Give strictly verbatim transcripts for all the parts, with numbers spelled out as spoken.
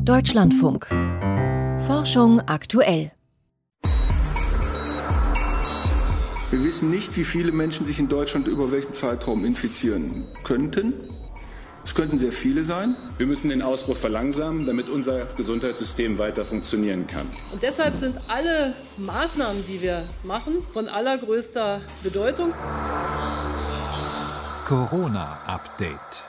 Deutschlandfunk. Forschung aktuell. Wir wissen nicht, wie viele Menschen sich in Deutschland über welchen Zeitraum infizieren könnten. Es könnten sehr viele sein. Wir müssen den Ausbruch verlangsamen, damit unser Gesundheitssystem weiter funktionieren kann. Und deshalb sind alle Maßnahmen, die wir machen, von allergrößter Bedeutung. Corona-Update.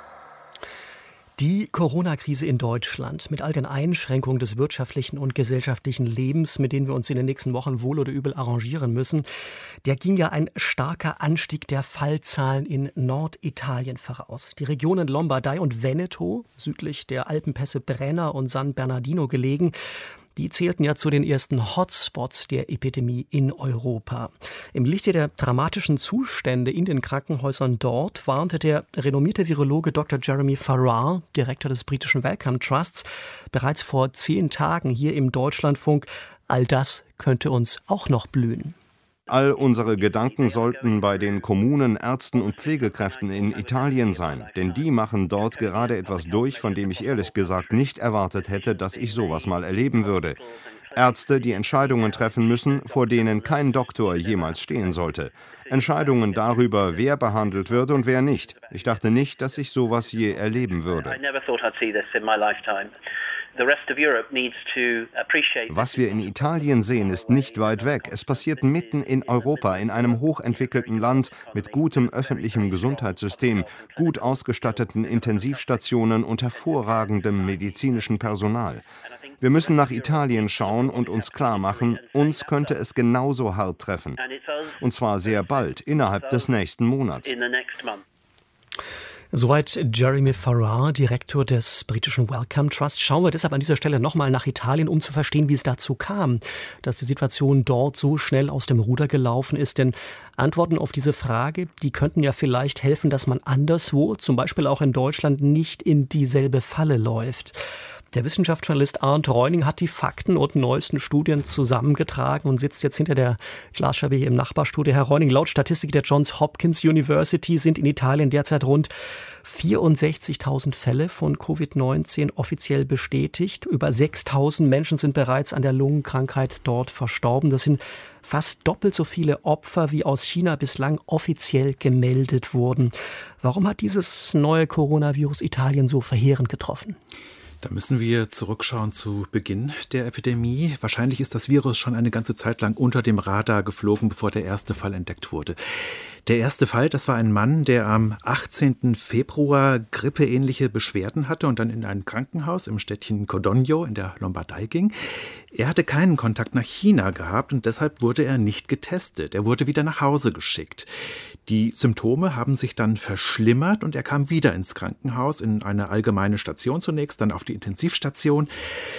Die Corona-Krise in Deutschland mit all den Einschränkungen des wirtschaftlichen und gesellschaftlichen Lebens, mit denen wir uns in den nächsten Wochen wohl oder übel arrangieren müssen, der ging ja ein starker Anstieg der Fallzahlen in Norditalien voraus. Die Regionen Lombardei und Veneto, südlich der Alpenpässe Brenner und San Bernardino gelegen, die zählten ja zu den ersten Hotspots der Epidemie in Europa. Im Lichte der dramatischen Zustände in den Krankenhäusern dort warnte der renommierte Virologe Doktor Jeremy Farrar, Direktor des britischen Wellcome Trusts, bereits vor zehn Tagen hier im Deutschlandfunk, all das könnte uns auch noch blühen. All unsere Gedanken sollten bei den Kommunen, Ärzten und Pflegekräften in Italien sein, denn die machen dort gerade etwas durch, von dem ich ehrlich gesagt nicht erwartet hätte, dass ich sowas mal erleben würde. Ärzte, die Entscheidungen treffen müssen, vor denen kein Doktor jemals stehen sollte. Entscheidungen darüber, wer behandelt wird und wer nicht. Ich dachte nicht, dass ich sowas je erleben würde. Was wir in Italien sehen, ist nicht weit weg. Es passiert mitten in Europa, in einem hochentwickelten Land mit gutem öffentlichem Gesundheitssystem, gut ausgestatteten Intensivstationen und hervorragendem medizinischen Personal. Wir müssen nach Italien schauen und uns klar machen, uns könnte es genauso hart treffen. Und zwar sehr bald, innerhalb des nächsten Monats. Soweit Jeremy Farrar, Direktor des britischen Wellcome Trust. Schauen wir deshalb an dieser Stelle nochmal nach Italien, um zu verstehen, wie es dazu kam, dass die Situation dort so schnell aus dem Ruder gelaufen ist. Denn Antworten auf diese Frage, die könnten ja vielleicht helfen, dass man anderswo, zum Beispiel auch in Deutschland, nicht in dieselbe Falle läuft. Der Wissenschaftsjournalist Arndt Reuning hat die Fakten und neuesten Studien zusammengetragen und sitzt jetzt hinter der Glasscheibe hier im Nachbarstudio. Herr Reuning, laut Statistik der Johns Hopkins University sind in Italien derzeit rund vierundsechzigtausend Fälle von Covid neunzehn offiziell bestätigt. Über sechstausend Menschen sind bereits an der Lungenkrankheit dort verstorben. Das sind fast doppelt so viele Opfer, wie aus China bislang offiziell gemeldet wurden. Warum hat dieses neue Coronavirus Italien so verheerend getroffen? Da müssen wir zurückschauen zu Beginn der Epidemie. Wahrscheinlich ist das Virus schon eine ganze Zeit lang unter dem Radar geflogen, bevor der erste Fall entdeckt wurde. Der erste Fall, das war ein Mann, der am achtzehnten Februar grippeähnliche Beschwerden hatte und dann in ein Krankenhaus im Städtchen Codogno in der Lombardei ging. Er hatte keinen Kontakt nach China gehabt und deshalb wurde er nicht getestet. Er wurde wieder nach Hause geschickt. Die Symptome haben sich dann verschlimmert und er kam wieder ins Krankenhaus, in eine allgemeine Station zunächst, dann auf die Intensivstation.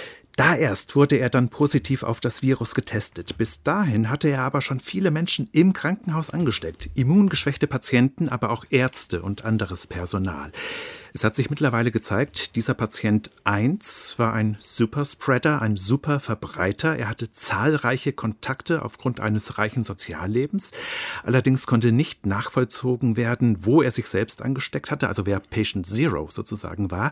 Da erst wurde er dann positiv auf das Virus getestet. Bis dahin hatte er aber schon viele Menschen im Krankenhaus angesteckt. Immungeschwächte Patienten, aber auch Ärzte und anderes Personal. Es hat sich mittlerweile gezeigt, dieser Patient eins war ein Superspreader, ein Superverbreiter. Er hatte zahlreiche Kontakte aufgrund eines reichen Soziallebens. Allerdings konnte nicht nachvollzogen werden, wo er sich selbst angesteckt hatte, also wer Patient Zero sozusagen war.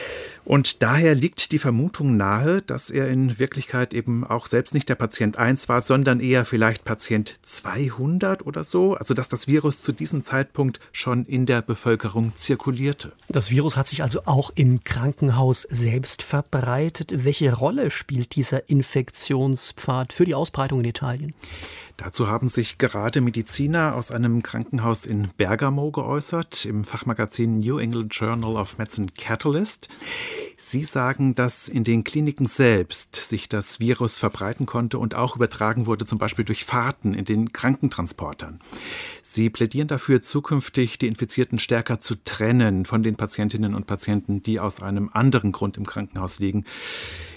Und daher liegt die Vermutung nahe, dass er in Wirklichkeit eben auch selbst nicht der Patient eins war, sondern eher vielleicht Patient zweihundert oder so. Also dass das Virus zu diesem Zeitpunkt schon in der Bevölkerung zirkulierte. Das Virus hat sich also auch im Krankenhaus selbst verbreitet. Welche Rolle spielt dieser Infektionspfad für die Ausbreitung in Italien? Dazu haben sich gerade Mediziner aus einem Krankenhaus in Bergamo geäußert, im Fachmagazin New England Journal of Medicine Catalyst. Sie sagen, dass in den Kliniken selbst sich das Virus verbreiten konnte und auch übertragen wurde, zum Beispiel durch Fahrten in den Krankentransportern. Sie plädieren dafür, zukünftig die Infizierten stärker zu trennen von den Patientinnen und Patienten, die aus einem anderen Grund im Krankenhaus liegen.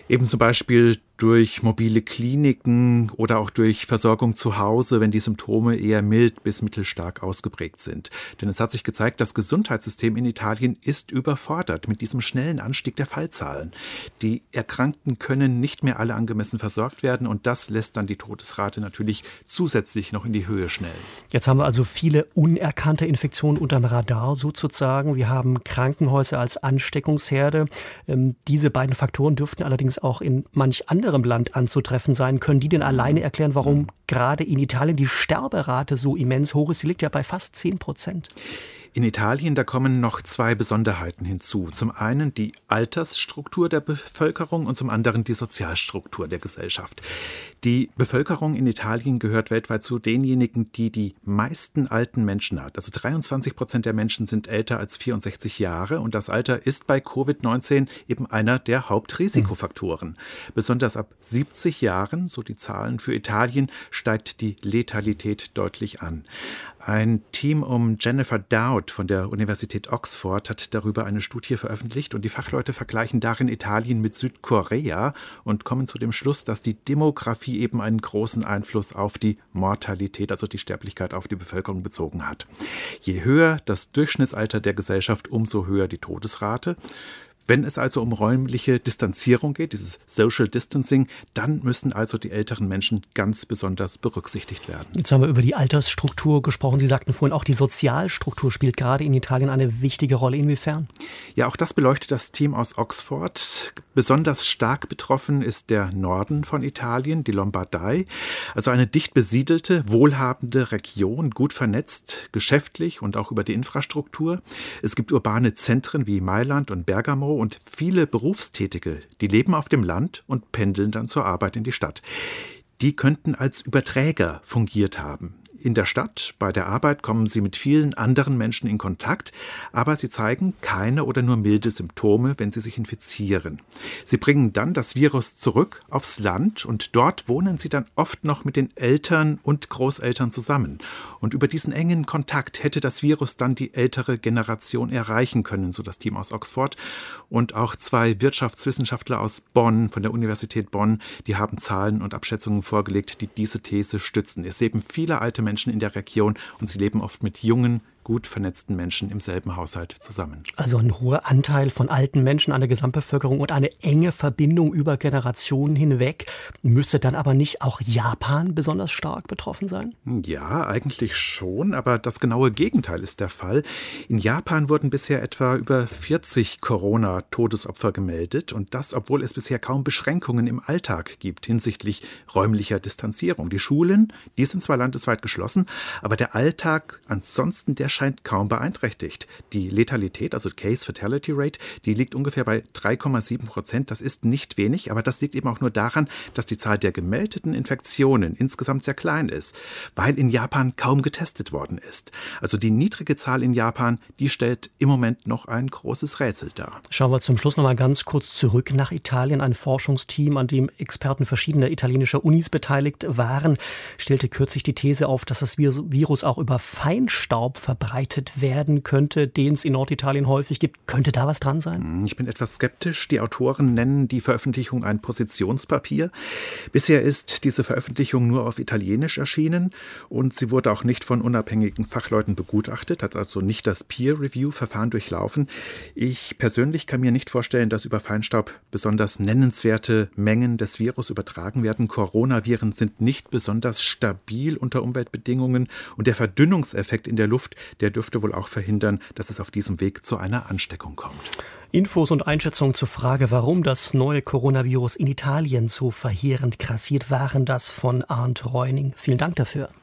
Eben zum Beispiel durch mobile Kliniken oder auch durch Versorgung zu Hause, wenn die Symptome eher mild bis mittelstark ausgeprägt sind. Denn es hat sich gezeigt, das Gesundheitssystem in Italien ist überfordert mit diesem schnellen Anstieg der Fallzahlen. Die Erkrankten können nicht mehr alle angemessen versorgt werden und das lässt dann die Todesrate natürlich zusätzlich noch in die Höhe schnellen. Jetzt haben wir also viele unerkannte Infektionen unterm Radar sozusagen. Wir haben Krankenhäuser als Ansteckungsherde. Ähm, diese beiden Faktoren dürften allerdings auch in manch anderem Land anzutreffen sein. Können die denn alleine erklären, warum gerade in Italien die Sterberate so immens hoch ist? Sie liegt ja bei fast zehn Prozent. In Italien, da kommen noch zwei Besonderheiten hinzu. Zum einen die Altersstruktur der Bevölkerung und zum anderen die Sozialstruktur der Gesellschaft. Die Bevölkerung in Italien gehört weltweit zu denjenigen, die die meisten alten Menschen hat. Also dreiundzwanzig Prozent der Menschen sind älter als vierundsechzig Jahre und das Alter ist bei Covid neunzehn eben einer der Hauptrisikofaktoren. Mhm. Besonders ab siebzig Jahren, so die Zahlen für Italien, steigt die Letalität deutlich an. Ein Team um Jennifer Dowd von der Universität Oxford hat darüber eine Studie veröffentlicht und die Fachleute vergleichen darin Italien mit Südkorea und kommen zu dem Schluss, dass die Demografie eben einen großen Einfluss auf die Mortalität, also die Sterblichkeit auf die Bevölkerung bezogen hat. Je höher das Durchschnittsalter der Gesellschaft, umso höher die Todesrate. Wenn es also um räumliche Distanzierung geht, dieses Social Distancing, dann müssen also die älteren Menschen ganz besonders berücksichtigt werden. Jetzt haben wir über die Altersstruktur gesprochen. Sie sagten vorhin, auch die Sozialstruktur spielt gerade in Italien eine wichtige Rolle. Inwiefern? Ja, auch das beleuchtet das Team aus Oxford. Besonders stark betroffen ist der Norden von Italien, die Lombardei. Also eine dicht besiedelte, wohlhabende Region, gut vernetzt, geschäftlich und auch über die Infrastruktur. Es gibt urbane Zentren wie Mailand und Bergamo und viele Berufstätige, die leben auf dem Land und pendeln dann zur Arbeit in die Stadt. Die könnten als Überträger fungiert haben. In der Stadt, bei der Arbeit kommen sie mit vielen anderen Menschen in Kontakt, aber sie zeigen keine oder nur milde Symptome, wenn sie sich infizieren. Sie bringen dann das Virus zurück aufs Land und dort wohnen sie dann oft noch mit den Eltern und Großeltern zusammen. Und über diesen engen Kontakt hätte das Virus dann die ältere Generation erreichen können, so das Team aus Oxford. Und auch zwei Wirtschaftswissenschaftler aus Bonn, von der Universität Bonn, die haben Zahlen und Abschätzungen vorgelegt, die diese These stützen. Es leben viele alte Menschen in der Region und sie leben oft mit jungen, gut vernetzten Menschen im selben Haushalt zusammen. Also ein hoher Anteil von alten Menschen an der Gesamtbevölkerung und eine enge Verbindung über Generationen hinweg. Müsste dann aber nicht auch Japan besonders stark betroffen sein? Ja, eigentlich schon, aber das genaue Gegenteil ist der Fall. In Japan wurden bisher etwa über vierzig Corona-Todesopfer gemeldet und das, obwohl es bisher kaum Beschränkungen im Alltag gibt hinsichtlich räumlicher Distanzierung. Die Schulen, die sind zwar landesweit geschlossen, aber der Alltag ansonsten, der scheint kaum beeinträchtigt. Die Letalität, also Case Fatality Rate, die liegt ungefähr bei drei Komma sieben Prozent. Das ist nicht wenig, aber das liegt eben auch nur daran, dass die Zahl der gemeldeten Infektionen insgesamt sehr klein ist, weil in Japan kaum getestet worden ist. Also die niedrige Zahl in Japan, die stellt im Moment noch ein großes Rätsel dar. Schauen wir zum Schluss noch mal ganz kurz zurück nach Italien. Ein Forschungsteam, an dem Experten verschiedener italienischer Unis beteiligt waren, stellte kürzlich die These auf, dass das Virus auch über Feinstaub verbreitet werden könnte, den es in Norditalien häufig gibt. Könnte da was dran sein? Ich bin etwas skeptisch. Die Autoren nennen die Veröffentlichung ein Positionspapier. Bisher ist diese Veröffentlichung nur auf Italienisch erschienen und sie wurde auch nicht von unabhängigen Fachleuten begutachtet, hat also nicht das Peer-Review-Verfahren durchlaufen. Ich persönlich kann mir nicht vorstellen, dass über Feinstaub besonders nennenswerte Mengen des Virus übertragen werden. Coronaviren sind nicht besonders stabil unter Umweltbedingungen und der Verdünnungseffekt in der Luft, der dürfte wohl auch verhindern, dass es auf diesem Weg zu einer Ansteckung kommt. Infos und Einschätzungen zur Frage, warum das neue Coronavirus in Italien so verheerend grassiert, waren das von Arndt Reuning. Vielen Dank dafür.